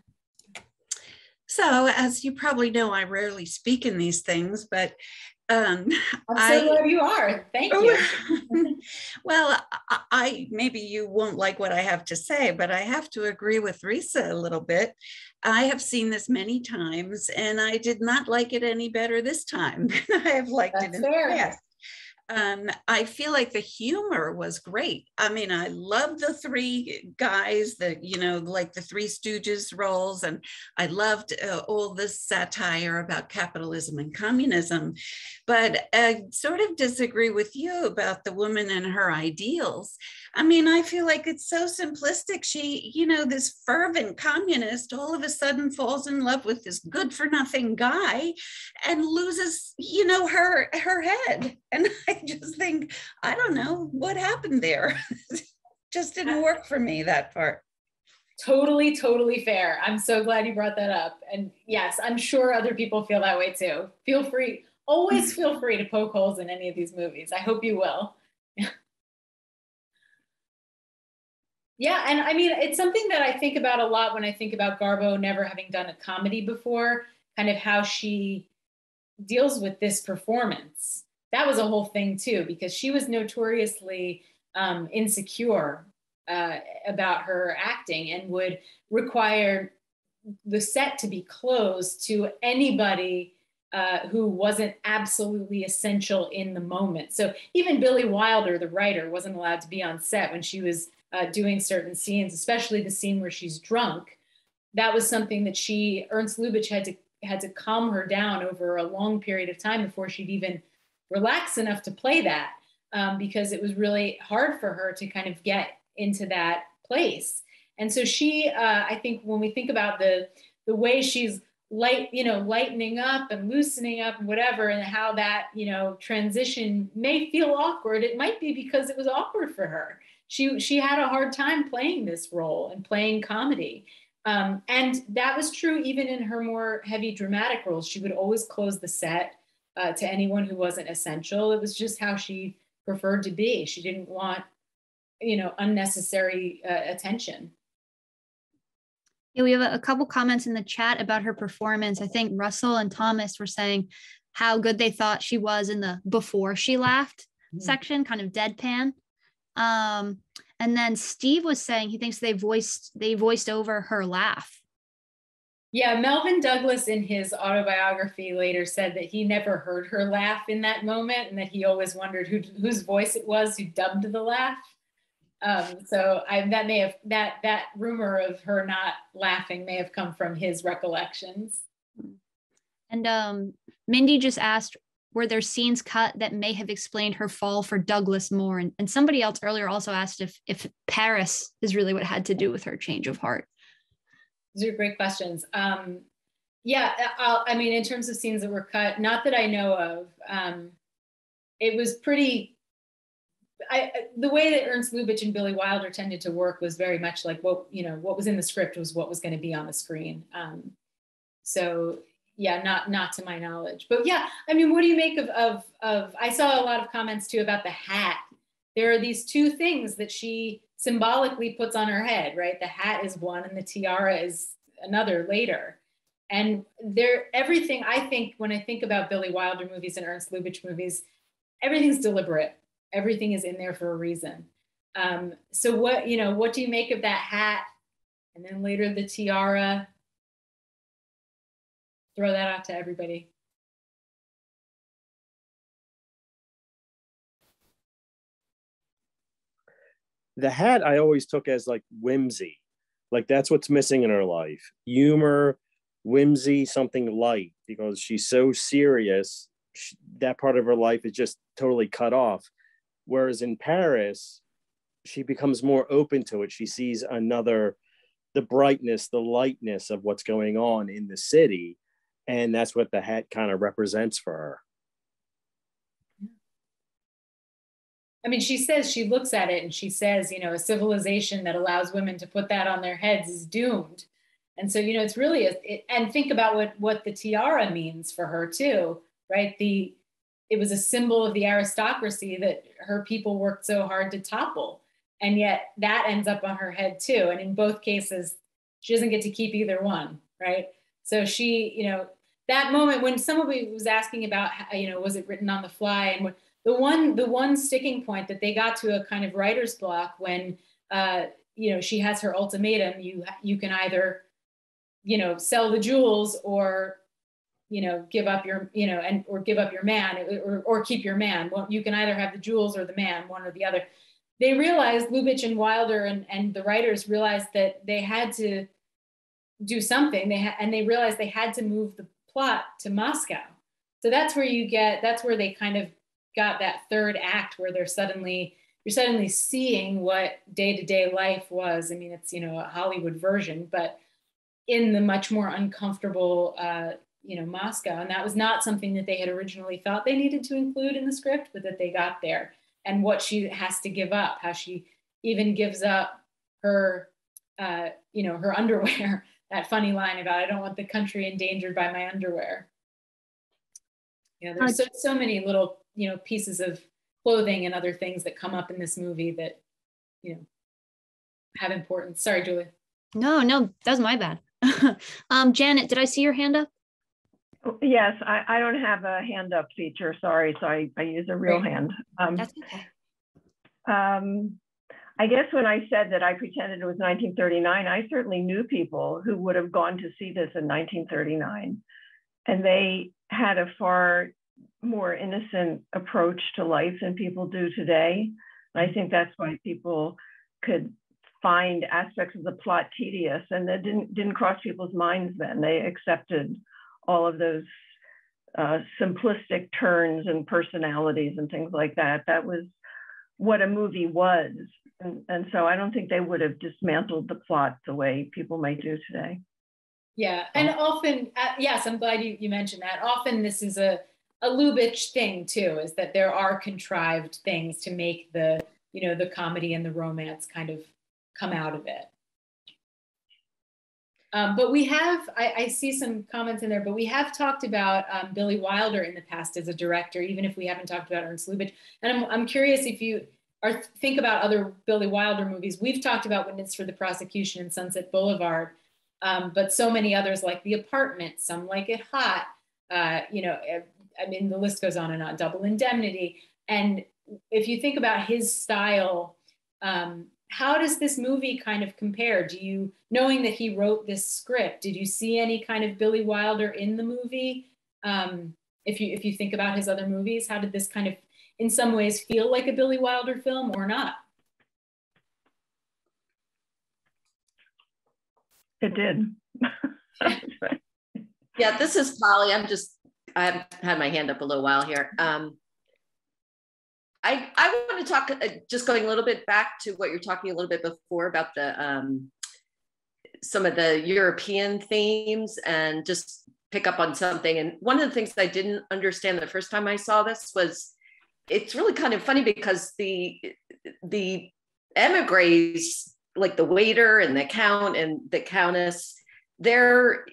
So, as you probably know, I rarely speak in these things, but I'm so glad you are. Thank you. Well, I maybe you won't like what I have to say, but I have to agree with Risa a little bit. I have seen this many times, and I did not like it any better this time. I have liked it in the past. I feel like the humor was great. I mean, I love the three guys, like the Three Stooges roles, and I loved all this satire about capitalism and communism. But I sort of disagree with you about the woman and her ideals. I mean, I feel like it's so simplistic. She, this fervent communist all of a sudden falls in love with this good for nothing guy and loses, her head. And I just think, I don't know what happened there. Just didn't work for me, that part. Totally, totally fair. I'm so glad you brought that up. And yes, I'm sure other people feel that way too. Feel free. always feel free to poke holes in any of these movies. I hope you will. Yeah, and I mean, it's something that I think about a lot when I think about Garbo never having done a comedy before, kind of how she deals with this performance. That was a whole thing too, because she was notoriously insecure about her acting and would require the set to be closed to anybody who wasn't absolutely essential in the moment. So even Billy Wilder, the writer, wasn't allowed to be on set when she was doing certain scenes, especially the scene where she's drunk. That was something that Ernst Lubitsch had to calm her down over a long period of time before she'd even relax enough to play that, because it was really hard for her to kind of get into that place. And so she, I think when we think about the way she's lightening up and loosening up and whatever, and how that, transition may feel awkward, it might be because it was awkward for her. She had a hard time playing this role and playing comedy. And that was true even in her more heavy dramatic roles. She would always close the set to anyone who wasn't essential. It was just how she preferred to be. She didn't want, unnecessary attention. Yeah, we have a couple comments in the chat about her performance. I think Russell and Thomas were saying how good they thought she was in the before she laughed section, kind of deadpan. And then Steve was saying he thinks they voiced over her laugh. Yeah, Melvin Douglas in his autobiography later said that he never heard her laugh in that moment, and that he always wondered whose voice it was who dubbed the laugh. That rumor of her not laughing may have come from his recollections. And Mindy just asked, were there scenes cut that may have explained her fall for Douglas more? And somebody else earlier also asked if Paris is really what had to do with her change of heart. These are great questions. In terms of scenes that were cut, not that I know of, it was pretty, the way that Ernst Lubitsch and Billy Wilder tended to work was very much like what was in the script was what was going to be on the screen. Not to my knowledge, but yeah, I mean, what do you make of I saw a lot of comments too about the hat. There are these two things that she symbolically puts on her head, right? The hat is one and the tiara is another later. And everything, I think, when I think about Billy Wilder movies and Ernst Lubitsch movies, everything's deliberate. Everything is in there for a reason. So what do you make of that hat? And then later the tiara. Throw that out to everybody. The hat I always took as like whimsy. Like that's what's missing in her life. Humor, whimsy, something light, because she's so serious. That part of her life is just totally cut off. Whereas in Paris, she becomes more open to it. She sees the brightness, the lightness of what's going on in the city. And that's what the hat kind of represents for her. I mean, she looks at it and she says, a civilization that allows women to put that on their heads is doomed. And so, it's really, and think about what the tiara means for her too, right? It was a symbol of the aristocracy that her people worked so hard to topple. And yet that ends up on her head too. And in both cases, she doesn't get to keep either one, right? So she, that moment when somebody was asking about, was it written on the fly? And the one sticking point that they got to a kind of writer's block when, she has her ultimatum, you can either, sell the jewels or, give up your, or give up your man or keep your man. Well, you can either have the jewels or the man, one or the other. They realized, Lubitsch and Wilder and the writers realized that they had to do something. They realized they had to move the plot to Moscow. So that's where they kind of got that third act where you're suddenly seeing what day-to-day life was. I mean, it's, a Hollywood version, but in the much more uncomfortable, Moscow. And that was not something that they had originally thought they needed to include in the script, but that they got there. And what she has to give up, how she even gives up her, her underwear, that funny line about, I don't want the country endangered by my underwear. Yeah, there's so many little, pieces of clothing and other things that come up in this movie that, have importance. Sorry, Julie. No, that was my bad. Janet, did I see your hand up? Yes, I don't have a hand up feature, sorry, so I use a real hand. That's okay. I guess when I said that I pretended it was 1939, I certainly knew people who would have gone to see this in 1939. And they had a far more innocent approach to life than people do today. And I think that's why people could find aspects of the plot tedious, and that didn't cross people's minds then. They accepted all of those simplistic turns and personalities and things like that. That was what a movie was. And so I don't think they would have dismantled the plot the way people might do today. Yeah, and often, yes, I'm glad you mentioned that. Often this is a Lubitsch thing too, is that there are contrived things to make the comedy and the romance kind of come out of it. But we have, I see some comments in there, but we have talked about Billy Wilder in the past as a director, even if we haven't talked about Ernst Lubitsch. And I'm curious if you think about other Billy Wilder movies. We've talked about Witness for the Prosecution and Sunset Boulevard, but so many others like The Apartment, Some Like It Hot, I mean, the list goes on and on, Double Indemnity. And if you think about his style, how does this movie kind of compare? Knowing that he wrote this script, did you see any kind of Billy Wilder in the movie? If you think about his other movies, how did this kind of, in some ways, feel like a Billy Wilder film or not? It did. Yeah, this is Polly. I've had my hand up a little while here. I want to talk, just going a little bit back to what you're talking a little bit before about the some of the European themes, and just pick up on something. And one of the things I didn't understand the first time I saw this was, it's really kind of funny because the emigres, like the waiter and the count and the countess, they're,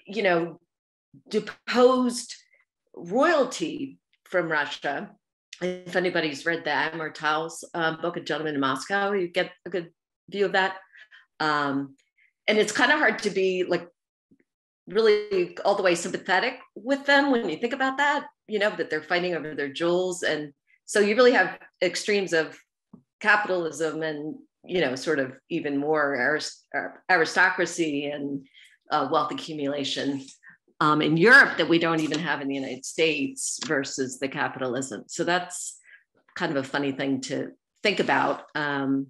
deposed royalty from Russia. If anybody's read the Amor Towles book, A Gentleman in Moscow, you get a good view of that. And it's kind of hard to be like really all the way sympathetic with them when you think about that, that they're fighting over their jewels. And so you really have extremes of capitalism and, sort of even more aristocracy and wealth accumulation in Europe that we don't even have in the United States versus the capitalism. So that's kind of a funny thing to think about. And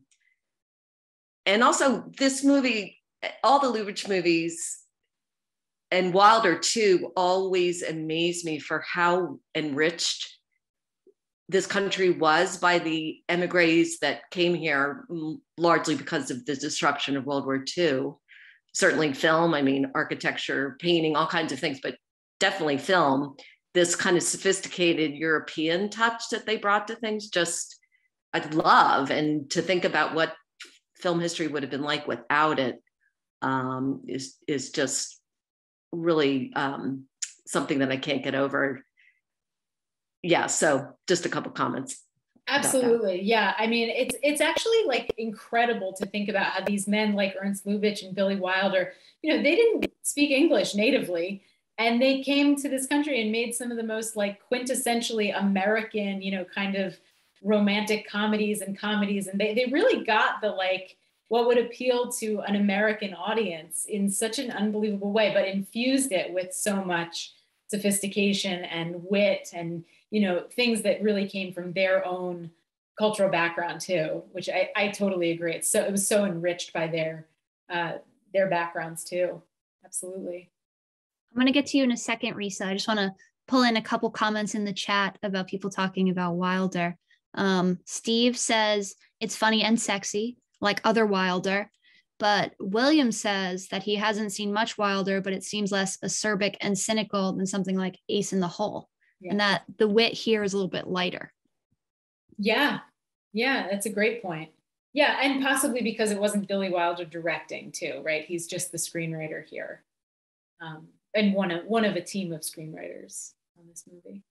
also this movie, all the Lubitsch movies and Wilder too, always amaze me for how enriched this country was by the emigres that came here, largely because of the disruption of World War II. Certainly film, I mean, architecture, painting, all kinds of things, but definitely film. This kind of sophisticated European touch that they brought to things, just I'd love. And to think about what film history would have been like without it is just really something that I can't get over. Yeah, so just a couple comments. Absolutely. Yeah. I mean, it's actually like incredible to think about how these men like Ernst Lubitsch and Billy Wilder, they didn't speak English natively, and they came to this country and made some of the most like quintessentially American, kind of romantic comedies. And they really got the like what would appeal to an American audience in such an unbelievable way, but infused it with so much sophistication and wit and things that really came from their own cultural background too, which I totally agree. It was so enriched by their backgrounds too. Absolutely. I'm going to get to you in a second, Risa. I just want to pull in a couple comments in the chat about people talking about Wilder. Steve says it's funny and sexy, like other Wilder. But William says that he hasn't seen much Wilder, but it seems less acerbic and cynical than something like Ace in the Hole. Yeah. And that the wit here is a little bit lighter. Yeah, that's a great point. Yeah, and possibly because it wasn't Billy Wilder directing too, right? He's just the screenwriter here, and one of a team of screenwriters on this movie.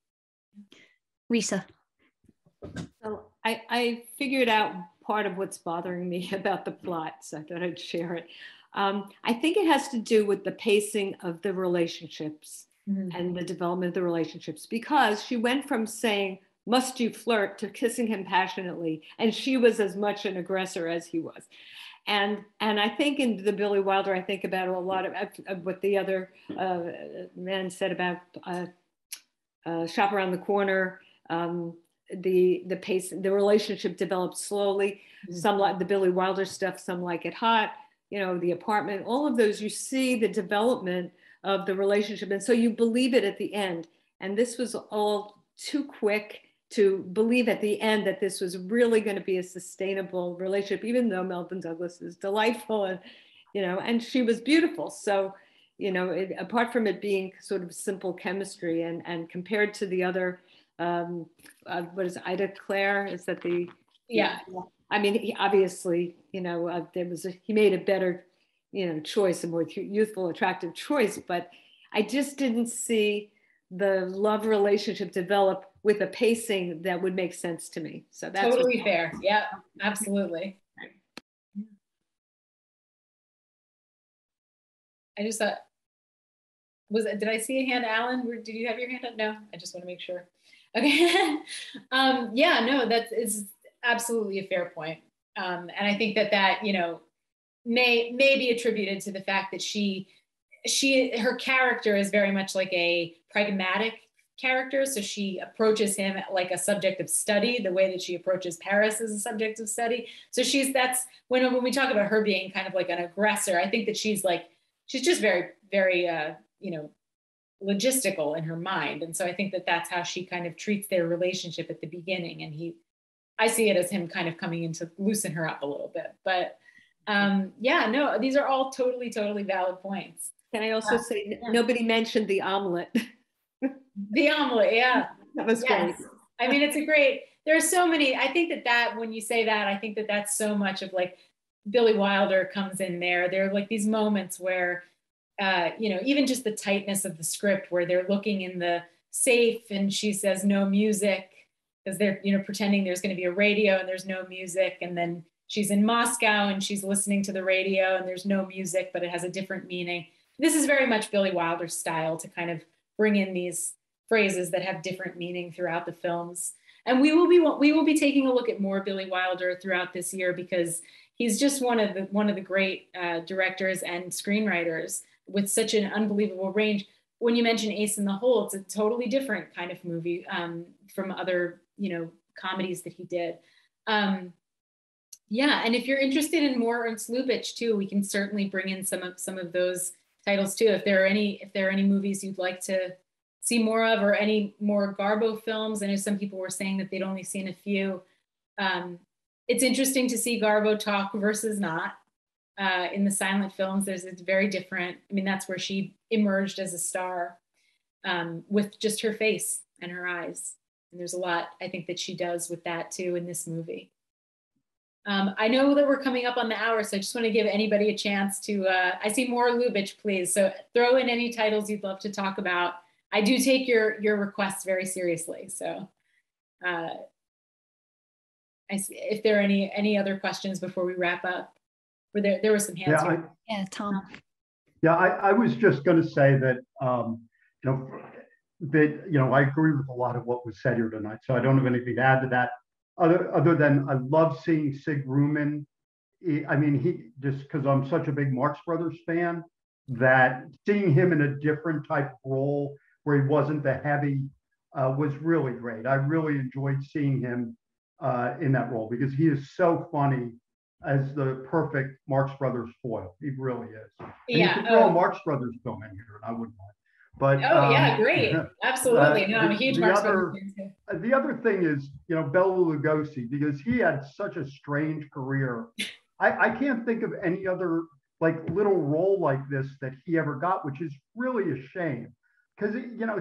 Risa. So I figured out part of what's bothering me about the plot, so I thought I'd share it. I think it has to do with the pacing of the relationships and the development of the relationships, because she went from saying, "Must you flirt?" to kissing him passionately, and she was as much an aggressor as he was. And I think in the Billy Wilder, I think about a lot of what the other man said about Shop Around the Corner. The pace, the relationship developed slowly. Some like the Billy Wilder stuff, some like it hot. You know, The Apartment. All of those, you see the development of the relationship, and so you believe it at the end. And this was all too quick to believe at the end that this was really going to be a sustainable relationship, even though Melvyn Douglas is delightful and, you know, and she was beautiful. So, you know, apart from it being sort of simple chemistry and compared to the other, what is Ida Claire? Is that the? Yeah. I mean, he obviously, you know, he made a better, you know, choice, a more youthful, attractive choice, but I just didn't see the love relationship develop with a pacing that would make sense to me. So that's totally fair. Yeah, absolutely. I just thought, did I see a hand, Alan? Did you have your hand up? No, I just want to make sure. Okay. Yeah, no, that is absolutely a fair point. And I think that, you know, may be attributed to the fact that her character is very much like a pragmatic character. So she approaches him like a subject of study, the way that she approaches Paris as a subject of study. So that's when we talk about her being kind of like an aggressor, I think that she's just very, very, you know, logistical in her mind. And so I think that that's how she kind of treats their relationship at the beginning. And I see it as him kind of coming in to loosen her up a little bit. But yeah, no, these are all totally, totally valid points. Can I also say, nobody mentioned the omelet. The omelet, yeah. That was great. I mean, there are so many, I think that when you say that, I think that that's so much of like Billy Wilder comes in there. There are like these moments where, you know, even just the tightness of the script where they're looking in the safe and she says no music because they're, you know, pretending there's going to be a radio and there's no music. And then she's in Moscow and she's listening to the radio and there's no music, but it has a different meaning. This is very much Billy Wilder's style to kind of bring in these phrases that have different meaning throughout the films. And we will be taking a look at more Billy Wilder throughout this year because he's just one of the great directors and screenwriters with such an unbelievable range. When you mention Ace in the Hole, it's a totally different kind of movie from other, you know, comedies that he did. Yeah, and if you're interested in more Ernst Lubitsch too, we can certainly bring in some of those titles too. If there are any movies you'd like to see more of, or any more Garbo films. I know some people were saying that they'd only seen a few. It's interesting to see Garbo talk versus not. In the silent films, it's very different. I mean, that's where she emerged as a star with just her face and her eyes. And there's a lot, I think, that she does with that too in this movie. I know that we're coming up on the hour, so I just want to give anybody a chance to, I see more Lubitsch, please. So throw in any titles you'd love to talk about. I do take your requests very seriously. So if there are any other questions before we wrap up. There were some hands here. Yeah, Tom. Yeah, I was just going to say that, I agree with a lot of what was said here tonight. So I don't have anything to add to that. Other than I love seeing Sig Ruman. I mean, he just because I'm such a big Marx Brothers fan, that seeing him in a different type of role where he wasn't the heavy was really great. I really enjoyed seeing him in that role because he is so funny as the perfect Marx Brothers foil. He really is. And you could throw a Marx Brothers film in here, and I wouldn't mind. But yeah, great, absolutely. No, I'm a huge Marx Brothers fan too. The other thing is, Bela Lugosi, because he had such a strange career. I can't think of any other like little role like this that he ever got, which is really a shame. Because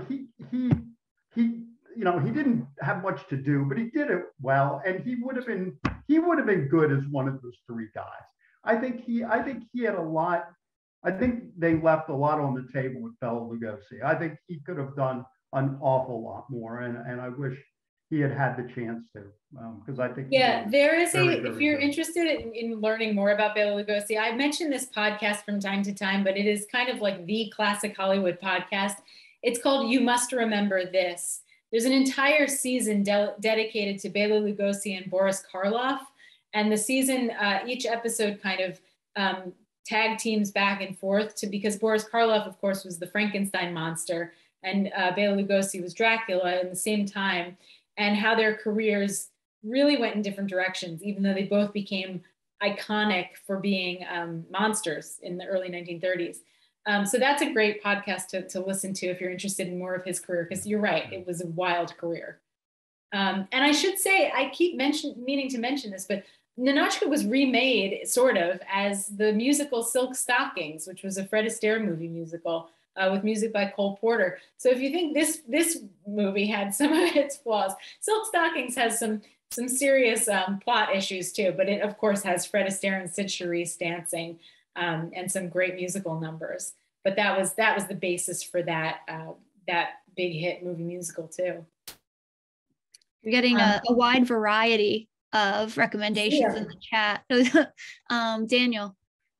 he didn't have much to do, but he did it well, and he would have been good as one of those three guys. I think he had a lot. I think they left a lot on the table with Bela Lugosi. I think he could have done an awful lot more, and I wish he had the chance to, because I think there is very, if you're good. interested in learning more about Bela Lugosi, I mention this podcast from time to time, but it is kind of like the classic Hollywood podcast. It's called You Must Remember This. There's an entire season dedicated to Bela Lugosi and Boris Karloff, and the season, each episode kind of tag teams back and forth because Boris Karloff, of course, was the Frankenstein monster, and Bela Lugosi was Dracula at the same time, and how their careers really went in different directions, even though they both became iconic for being monsters in the early 1930s. So that's a great podcast to listen to if you're interested in more of his career, because you're right, it was a wild career. And I should say, I keep meaning to mention this, but Ninotchka was remade sort of as the musical Silk Stockings, which was a Fred Astaire movie musical with music by Cole Porter. So if you think this movie had some of its flaws, Silk Stockings has some serious plot issues too, but it of course has Fred Astaire and Sid Charisse dancing and some great musical numbers. But that was the basis for that big hit movie musical too. You're getting a wide variety of recommendations in the chat. Daniel.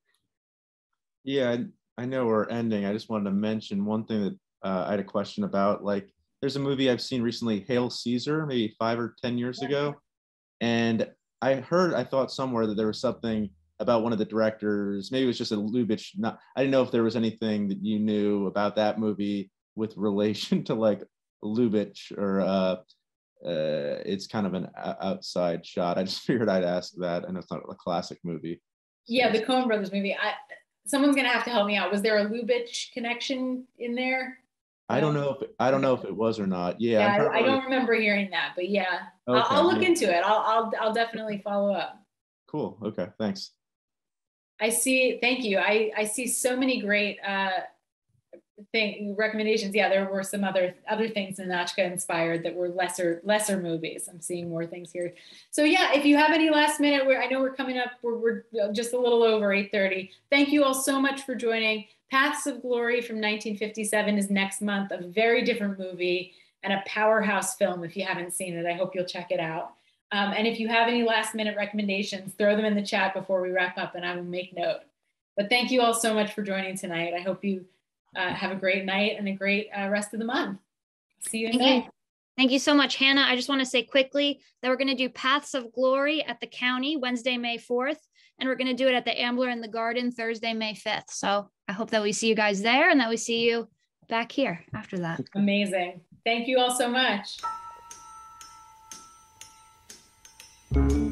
Yeah, I know we're ending. I just wanted to mention one thing that I had a question about. Like, there's a movie I've seen recently, Hail Caesar, maybe 5 or 10 years ago. And I thought somewhere that there was something about one of the directors. Maybe it was just a Lubitsch. I didn't know if there was anything that you knew about that movie with relation to like Lubitsch, or it's kind of an outside shot. I just figured I'd ask that. I know it's not a classic movie. Yeah, the Coen Brothers movie. Someone's gonna have to help me out. Was there a Lubitsch connection in there? I don't know if it was or not. Yeah, I don't remember hearing that, but yeah, okay, I'll look into it. I'll definitely follow up. Cool. Okay. Thanks. Thank you. I see so many great recommendations. Yeah, there were some other things Ninotchka inspired that were lesser movies. I'm seeing more things here. So yeah, if you have any last minute, I know we're coming up, we're just a little over 8:30. Thank you all so much for joining. Paths of Glory from 1957 is next month, a very different movie and a powerhouse film. If you haven't seen it, I hope you'll check it out. And if you have any last minute recommendations, throw them in the chat before we wrap up and I will make note. But thank you all so much for joining tonight. I hope you have a great night and a great rest of the month. See you in May. Thank you so much, Hannah. I just want to say quickly that we're going to do Paths of Glory at the County Wednesday, May 4th, and we're going to do it at the Ambler in the Garden Thursday, May 5th. So I hope that we see you guys there and that we see you back here after that. Amazing. Thank you all so much.